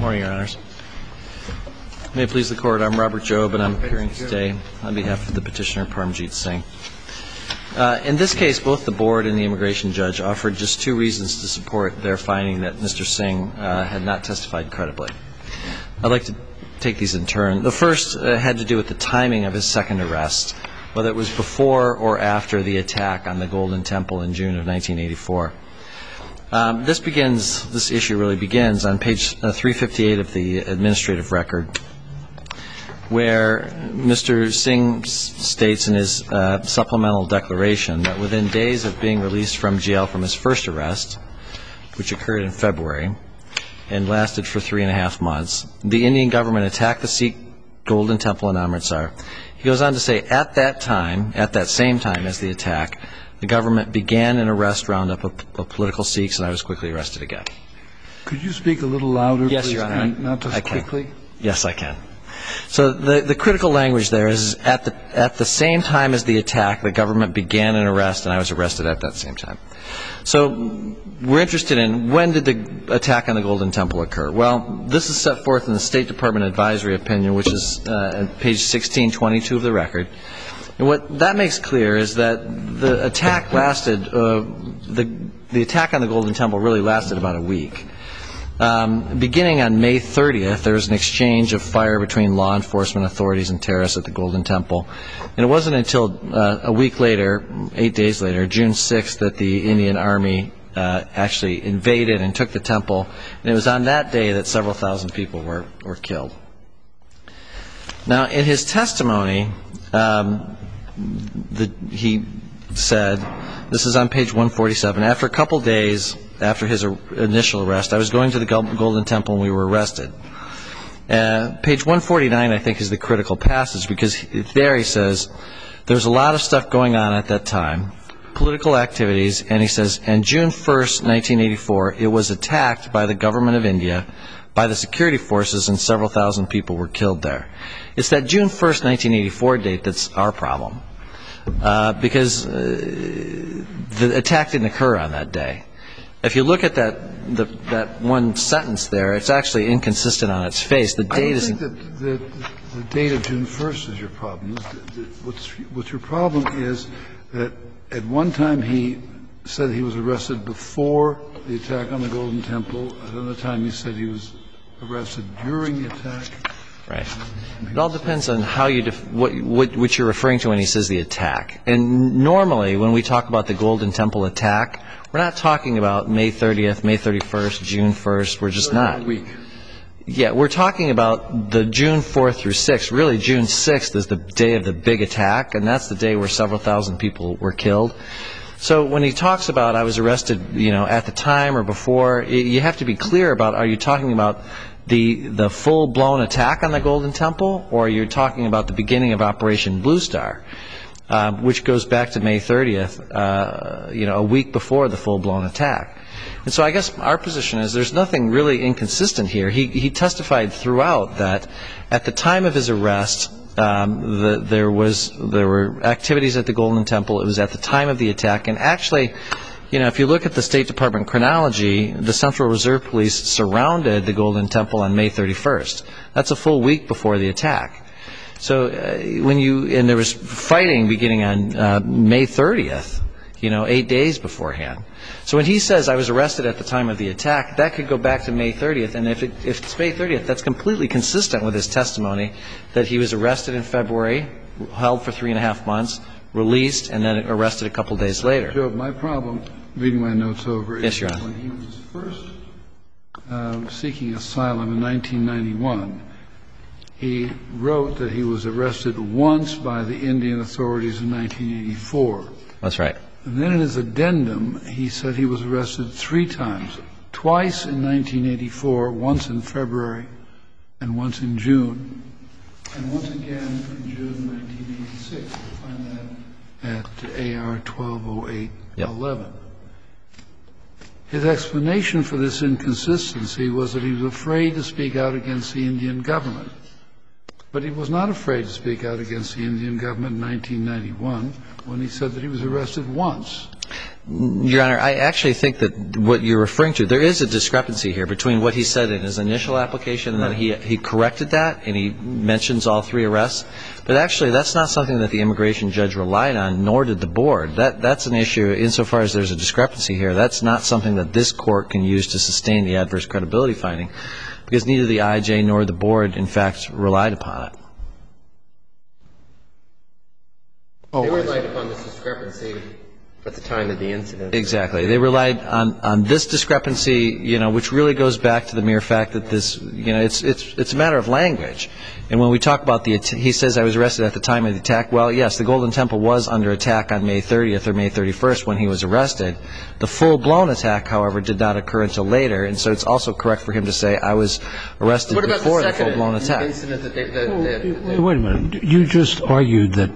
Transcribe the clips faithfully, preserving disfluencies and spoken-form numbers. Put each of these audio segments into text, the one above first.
Morning, Your Honors. May it please the Court, I'm Robert Jobe, and I'm appearing today on behalf of the petitioner Parmjeet Singh. Uh, in this case, both the Board and the immigration judge offered just two reasons to support their finding that Mister Singh uh, had not testified credibly. I'd like to take these in turn. The first uh, had to do with the timing of his second arrest, whether it was before or after the attack on the Golden Temple in June of nineteen eighty-four. Um, this begins, this issue really begins on page uh, three fifty-eight of the administrative record, where Mister Singh s- states in his uh, supplemental declaration that within days of being released from jail from his first arrest, which occurred in February and lasted for three and a half months, the Indian government attacked the Sikh Golden Temple in Amritsar. He goes on to say, at that time, at that same time as the attack, the government began an arrest roundup of, of political Sikhs, and I was quickly arrested again. Could you speak a little louder, yes, please? Your Honor. And not just I can. quickly? Yes, I can. So the, the critical language there is at the, at the same time as the attack, the government began an arrest, and I was arrested at that same time. So we're interested in when did the attack on the Golden Temple occur? Well, this is set forth in the State Department advisory opinion, which is uh, on page sixteen twenty-two of the record. And what that makes clear is that the attack lasted, uh, the, the attack on the Golden Temple really lasted about a week. Um, beginning on May thirtieth, there was an exchange of fire between law enforcement authorities and terrorists at the Golden Temple. And it wasn't until uh, a week later, eight days later, June sixth, that the Indian Army uh, actually invaded and took the temple. And it was on that day that several thousand people were, were killed. Now, in his testimony, um, the, he said, this is on page one forty-seven, after a couple days after his initial arrest, I was going to the Golden Temple and we were arrested. Uh, page one forty-nine, I think, is the critical passage, because there he says, there's a lot of stuff going on at that time, political activities, and he says, and June first, nineteen eighty-four, it was attacked by the government of India, by the security forces, and several thousand people were killed there. It's that June first, nineteen eighty-four date that's our problem, uh, because uh, the attack didn't occur on that day. If you look at that the, that one sentence there, it's actually inconsistent on its face. The date isn't. I don't think that the, the date of June first is your problem. What's, what's your problem is that at one time he said he was arrested before the attack on the Golden Temple. At another time he said he was arrested during the attack. Right. It all depends on how you def- what, what what you're referring to when he says the attack. And normally, when we talk about the Golden Temple attack, we're not talking about May thirtieth, May thirty-first, June first. We're just not. Week. Yeah, we're talking about the June fourth through sixth. Really, June sixth is the day of the big attack, and that's the day where several thousand people were killed. So when he talks about I was arrested, you know, at the time or before, you have to be clear about, are you talking about the the full-blown attack on the Golden Temple, or you're talking about the beginning of Operation Blue Star, uh, which goes back to May thirtieth, uh, you know, a week before the full-blown attack. And so I guess our position is there's nothing really inconsistent here. He, he testified throughout that at the time of his arrest, um, the, there was there were activities at the Golden Temple. It was at the time of the attack, and actually, you know, if you look at the State Department chronology, the Central Reserve Police surrounded the Golden Temple on May thirty-first. That's a full week before the attack. So uh, when you, and there was fighting beginning on uh, May thirtieth, you know, eight days beforehand. So when he says I was arrested at the time of the attack, that could go back to May thirtieth. And if, it, if it's May thirtieth, that's completely consistent with his testimony that he was arrested in February, held for three and a half months, released, and then arrested a couple days later. Joe, my problem, reading my notes over, yes, is Your that Honor. when he was first uh, seeking asylum in nineteen ninety-one, he wrote that he was arrested once by the Indian authorities in nineteen eighty-four. That's right. And then in his addendum, he said he was arrested three times, twice in nineteen eighty-four, once in February and once in June, and once again in June nineteen eighty-six. You'll find that at A R twelve oh eight eleven. Yep. His explanation for this inconsistency was that he was afraid to speak out against the Indian government. But he was not afraid to speak out against the Indian government in nineteen ninety-one when he said that he was arrested once. Your Honor, I actually think that what you're referring to, there is a discrepancy here between what he said in his initial application and then he he corrected that and he mentions all three arrests. But actually, that's not something that the immigration judge relied on, nor did the board. That That's an issue insofar as there's a discrepancy here. That's not something that this court can use to sustain the adverse credibility finding, because neither the I J nor the board, in fact, relied upon it. They relied upon this discrepancy at the time of the incident. Exactly. They relied on, on this discrepancy, you know, which really goes back to the mere fact that this, you know, it's it's it's a matter of language. And when we talk about the, he says I was arrested at the time of the attack. Well, yes, the Golden Temple was under attack on May thirtieth or May thirty-first when he was arrested. The full-blown attack, however, did not occur until later, and so it's also correct for him to say I was arrested what about before the, the full-blown attack. Incident that they, that, well, that, wait, wait a minute. You just argued that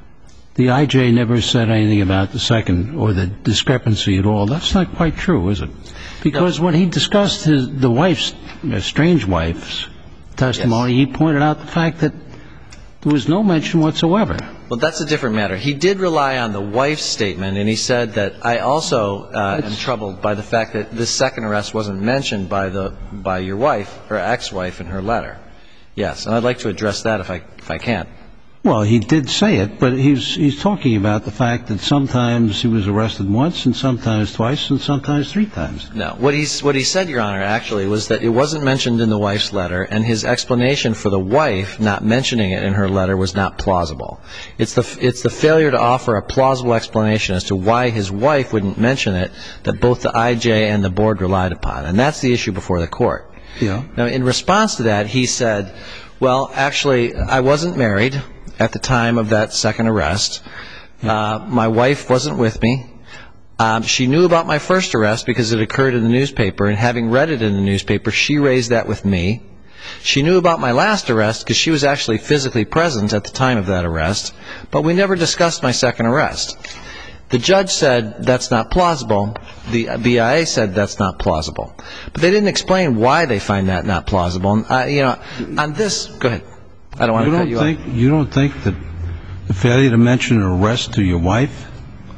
the I J never said anything about the second or the discrepancy at all. That's not quite true, is it? Because no. when he discussed his, the wife's, uh, strange wife's testimony, yes. he pointed out the fact that there was no mention whatsoever. Well, that's a different matter. He did rely on the wife's statement, and he said that I also uh, am troubled by the fact that this second arrest wasn't mentioned by the by your wife, or ex-wife, in her letter. Yes, and I'd like to address that if I if I can. Well, he did say it, but he's he's talking about the fact that sometimes he was arrested once and sometimes twice and sometimes three times. No. What he's what he said, Your Honor, actually, was that it wasn't mentioned in the wife's letter, and his explanation for the wife not mentioning it in her letter was not plausible. It's the it's the failure to offer a plausible explanation as to why his wife wouldn't mention it that both the I J and the board relied upon, and that's the issue before the court. Yeah. Now, in response to that, he said, well, actually, I wasn't married at the time of that second arrest. Uh, my wife wasn't with me. Um, she knew about my first arrest because it occurred in the newspaper, and having read it in the newspaper, she raised that with me. She knew about my last arrest because she was actually physically present at the time of that arrest, but we never discussed my second arrest. The judge said that's not plausible. The B I A said that's not plausible. But they didn't explain why they find that not plausible. And, uh, you know, on this, go ahead. I don't want you to cut don't you think, off. You don't think that the failure to mention an arrest to your wife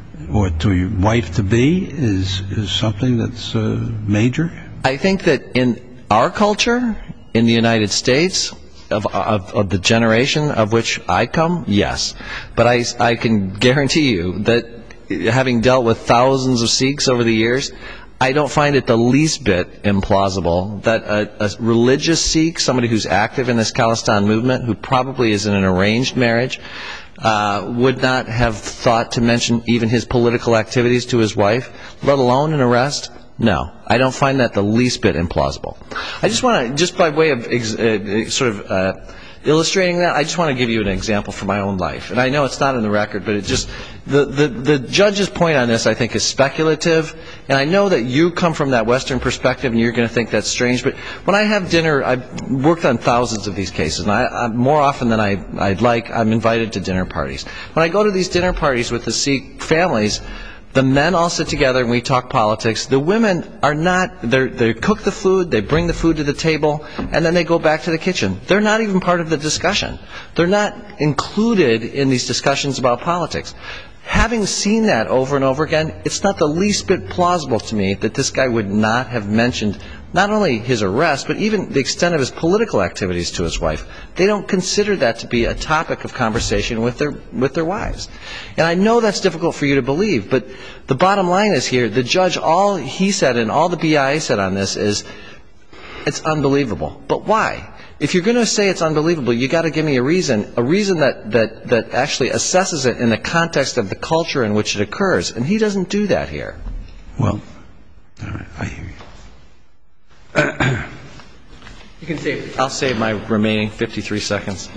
or to your wife-to-be is, is something that's uh, major? I think that in our culture, in the United States, of, of, of the generation of which I come, yes. But I, I can guarantee you that having dealt with thousands of Sikhs over the years, I don't find it the least bit implausible that a, a religious Sikh, somebody who's active in this Khalistan movement, who probably is in an arranged marriage, uh, would not have thought to mention even his political activities to his wife, let alone an arrest. No, I don't find that the least bit implausible. I just want to, just by way of ex uh, sort of uh, illustrating that, I just want to give you an example from my own life. And I know it's not in the record, but it just, the, the, the judge's point on this, I think, is speculative. And I know that you come from that Western perspective and you're going to think that's strange. But when I have dinner, I've worked on thousands of these cases. And I, I, more often than I, I'd like, I'm invited to dinner parties. When I go to these dinner parties with the Sikh families, the men all sit together and we talk politics. The women are not, they're, they cook the food, they bring the food to the table, and then they go back to the kitchen. They're not even part of the discussion. They're not included in these discussions about politics. Having seen that over and over again, it's not the least bit plausible to me that this guy would not have mentioned not only his arrest, but even the extent of his political activities to his wife. They don't consider that to be a topic of conversation with their with their wives. And I know that's difficult for you to believe, but the bottom line is here, the judge, all he said and all the B I A said on this is, it's unbelievable. But why? If you're going to say it's unbelievable, you got to give me a reason, a reason that, that, that actually assesses it in the context of the culture in which it occurs. And he doesn't do that here. Well, all right, I hear you. You can save it. I'll save my remaining fifty-three seconds.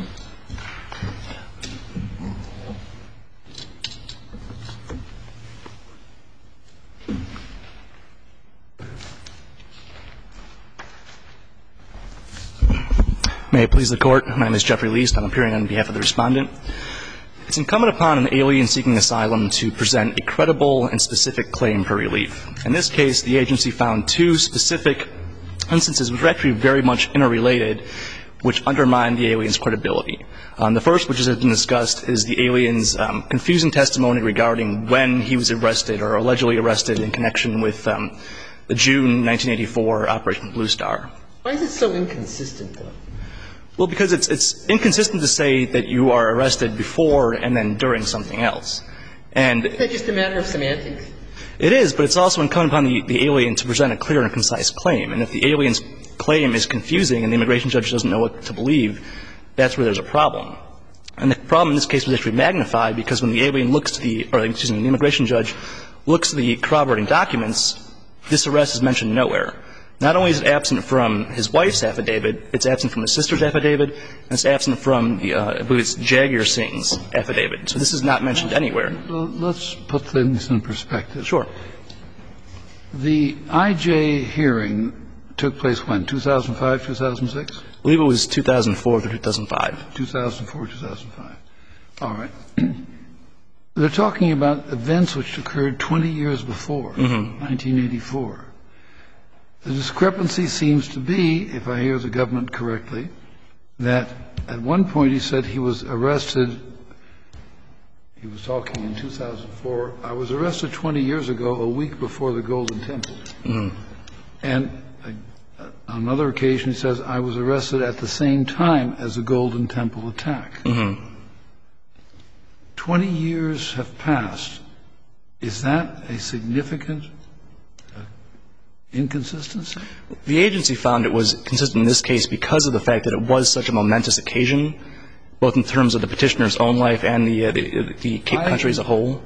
May it please the Court, my name is Jeffrey Least. I'm appearing on behalf of the respondent. It's incumbent upon an alien seeking asylum to present a credible and specific claim for relief. In this case, the agency found two specific instances which were actually very much interrelated which undermine the alien's credibility. Um, the first, which has been discussed, is the alien's um, confusing testimony regarding when he was arrested or allegedly arrested in connection with um, the June nineteen eighty-four Operation Blue Star. Why is it so inconsistent, though? Well, because it's it's inconsistent to say that you are arrested before and then during something else. And Isn't that just a matter of semantics? It is, but it's also incumbent upon the, the alien to present a clear and concise claim. And if the alien's claim is confusing and the immigration judge doesn't know what to believe, that's where there's a problem. And the problem in this case was actually magnified because when the alien looks to the, or excuse me, the immigration judge looks to the corroborating documents, this arrest is mentioned nowhere. Not only is it absent from his wife's affidavit, it's absent from his sister's affidavit, and it's absent from, the, uh, I believe it's Jagir Singh's affidavit. So this is not mentioned anywhere. Well, let's put things in perspective. Sure. The I J hearing took place when, two thousand five, two thousand six? I believe it was two thousand four through two thousand five. two thousand four, two thousand five. All right. They're talking about events which occurred twenty years before, mm-hmm. nineteen eighty-four. The discrepancy seems to be, if I hear the government correctly, that at one point he said he was arrested, he was talking in two thousand four, I was arrested twenty years ago, a week before the Golden Temple. Mm-hmm. And uh, on another occasion he says, I was arrested at the same time as the Golden Temple attack. Mm-hmm. twenty years have passed. Is that a significant inconsistency? The agency found it was consistent in this case because of the fact that it was such a momentous occasion, both in terms of the petitioner's own life and the, uh, the, the country as a whole.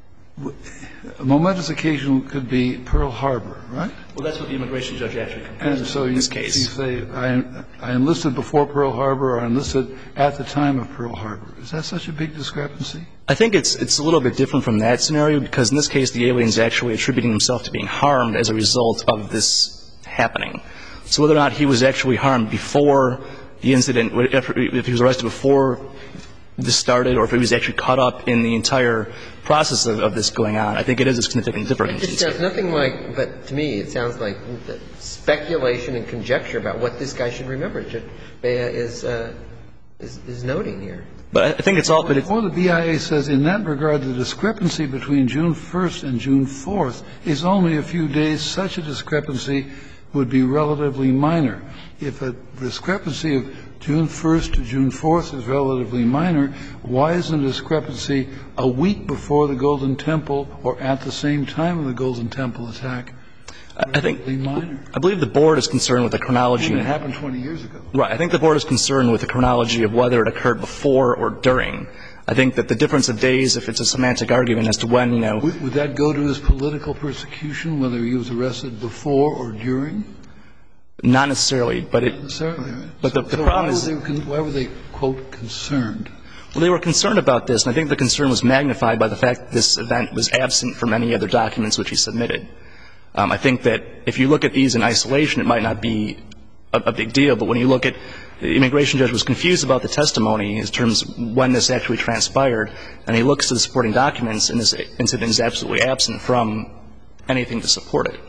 A momentous occasion could be Pearl Harbor, right? Well, that's what the immigration judge actually concluded and so in you, this case. You say, I, I enlisted before Pearl Harbor or I enlisted at the time of Pearl Harbor. Is that such a big discrepancy? I think it's it's a little bit different from that scenario because in this case the alien is actually attributing himself to being harmed as a result of this happening. So whether or not he was actually harmed before the incident, if, if he was arrested before this started or if he was actually caught up in the entire process of, of this going on, I think it is a significant difference. It sounds nothing like, but to me it sounds like speculation and conjecture about what this guy should remember. Bea is, uh, is, is noting here. But I think it's all. But it's, well, the B I A says in that regard the discrepancy between June first and June fourth is only a few days. Such a discrepancy would be relatively minor. If a discrepancy of June first to June fourth is relatively minor, why isn't a discrepancy a week before the Golden Temple or at the same time of the Golden Temple attack I think minor? I believe the board is concerned with the chronology. And it happened twenty years ago. Right. I think the board is concerned with the chronology of whether it occurred before or during. I think that the difference of days, if it's a semantic argument as to when, you know. Would, would that go to his political persecution, whether he was arrested before or during? Not necessarily, but it. Not necessarily. Right. But so, the, the so problem why is. Were they, why were they, quote, concerned? Well, they were concerned about this, and I think the concern was magnified by the fact that this event was absent from any other documents which he submitted. Um, I think that if you look at these in isolation, it might not be a, a big deal, but when you look at the immigration judge was confused about the testimony in terms of when this actually transpired, and he looks to the supporting documents, and this incident is absolutely absent from anything to support it.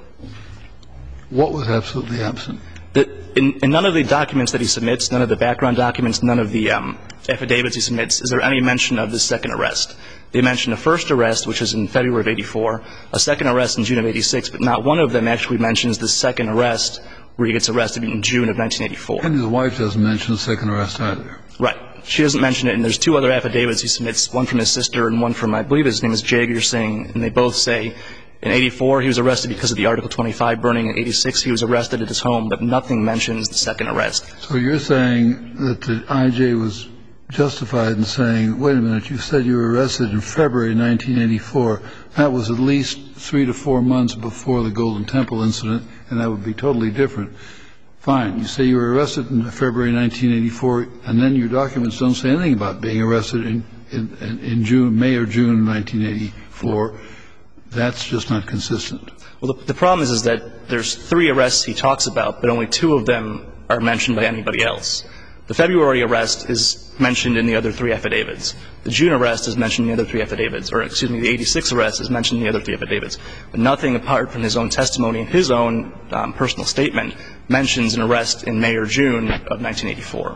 What was absolutely absent? The, in, in none of the documents that he submits, none of the background documents, none of the um, affidavits he submits, is there any mention of the second arrest. They mention a first arrest, which is in February of eighty-four, a second arrest in June of eighty-six, but not one of them actually mentions the second arrest where he gets arrested in June of nineteen eighty-four. And his wife doesn't mention the second arrest either. Right. She doesn't mention it, and there's two other affidavits he submits, one from his sister and one from, I believe his name is Jagir Singh, and they both say in eighty-four he was arrested because of the Article twenty-five burning. In eighty-six he was arrested at his home, but nothing mentions the second arrest. So you're saying that the I J was justified in saying, wait a minute, you said you were arrested in February nineteen eighty-four. That was at least three to four months before the Golden Temple incident, and that would be totally different. Fine. You say you were arrested in February nineteen eighty-four, and then your documents don't say anything about being arrested in, in, in June, May or June nineteen eighty-four. That's just not consistent. Well, the, the problem is, is that there's three arrests he talks about, but only two of them are mentioned by anybody else. The February arrest is mentioned in the other three affidavits. The June arrest is mentioned in the other three affidavits, or excuse me, the eighty-six arrest is mentioned in the other three affidavits. But nothing apart from his own testimony and his own um, personal statement mentions an arrest in May or June of nineteen eighty-four.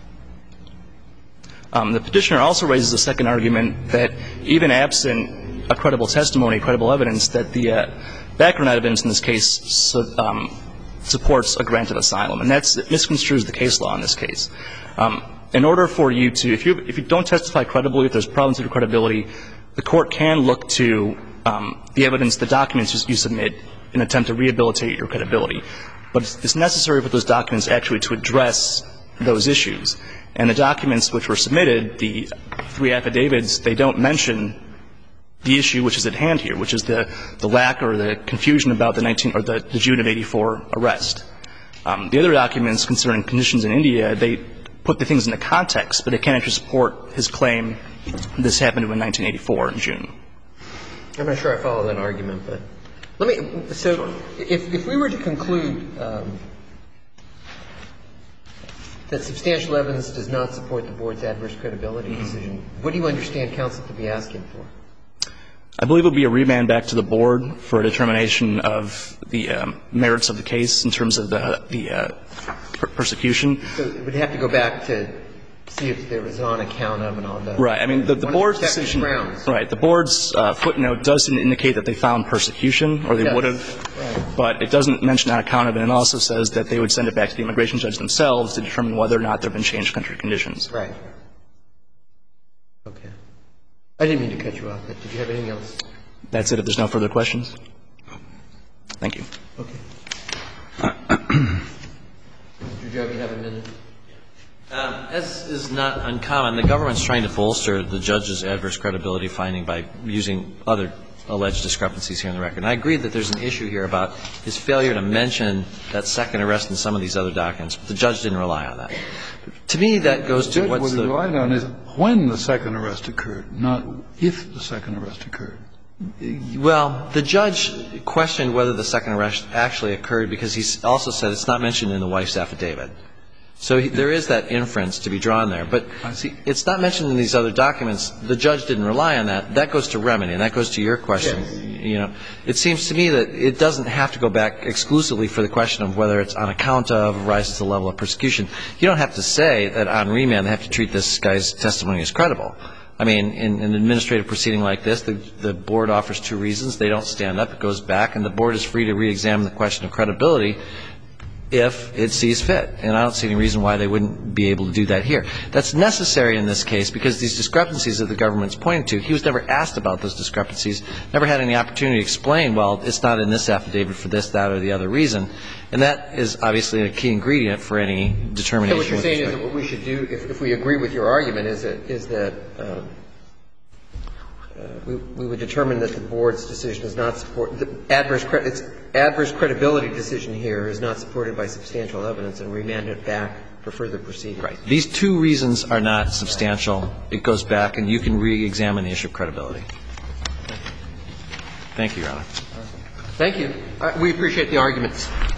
Um, the petitioner also raises a second argument that even absent a credible testimony, credible evidence, that the uh, background evidence in this case so, um, supports a grant of asylum. And that's, it misconstrues the case law in this case. Um, in order for you to, if you, if you don't testify credibly, if there's problems with your credibility, the court can look to um, the evidence, the documents you submit in an attempt to rehabilitate your credibility. But it's, it's necessary for those documents actually to address those issues. And the documents which were submitted, the three affidavits, they don't mention the issue which is at hand here, which is the, the lack or the confusion about the nineteen or the, the June of eighty-four arrest. Um, the other documents concerning conditions in India, they put the things into context, but they can't actually support his claim this happened in nineteen eighty-four in June. I'm not sure I follow that argument, but let me. So, if if we were to conclude um, that substantial evidence does not support the board's adverse credibility mm-hmm. decision, what do you understand counsel to be asking for? I believe it would be a remand back to the board for a determination of the um, merits of the case in terms of the, the uh, per- persecution. So it would have to go back to see if there was on account of and all that. Right. I mean, the, the board's decision. Grounds. Right. The board's uh, footnote doesn't indicate that they found persecution, or they yes. would have, right. but it doesn't mention on account of it, and it also says that they would send it back to the immigration judge themselves to determine whether or not there have been changed country conditions. Right. Okay. I didn't mean to cut you off, but did you have anything else? That's it. If there's no further questions. Thank you. Okay. Mister Joe, you have a minute. Um, as is not uncommon, the government's trying to bolster the judge's adverse credibility finding by using other alleged discrepancies here in the record. And I agree that there's an issue here about his failure to mention that second arrest in some of these other documents. But the judge didn't rely on that. To me, that goes to what's what the... he relied on is when the second arrest occurred, not if the second arrest occurred. Well, the judge questioned whether the second arrest actually occurred because he also said it's not mentioned in the wife's affidavit. So he, there is that inference to be drawn there. But it's not mentioned in these other documents. The judge didn't rely on that. That goes to remedy, and that goes to your question. Yes. You know, it seems to me that it doesn't have to go back exclusively for the question of whether it's on account of, rises to the level of persecution. You don't have to say that on remand they have to treat this guy's testimony as credible. I mean, in, in an administrative proceeding like this, the, the board offers two reasons. They don't stand up. It goes back, and the board is free to reexamine the question of credibility if it sees fit. And I don't see any reason why they wouldn't be able to do that here. That's necessary in this case because these discrepancies that the government's pointing to, he was never asked about those discrepancies, never had any opportunity to explain, well, it's not in this affidavit for this, that, or the other reason. And that is obviously a key ingredient for any determination. So what you're saying is that what we should do, if, if we agree with your argument, is that, is that um, uh, we, we would determine that the board's decision is not support the adverse cre- its adverse credibility decision here is not supported by substantial evidence, and remand it back for further proceedings. Right. These two reasons are not substantial. It goes back, and you can re-examine the issue of credibility. Thank you, Your Honor. Thank you. Uh, we appreciate the arguments.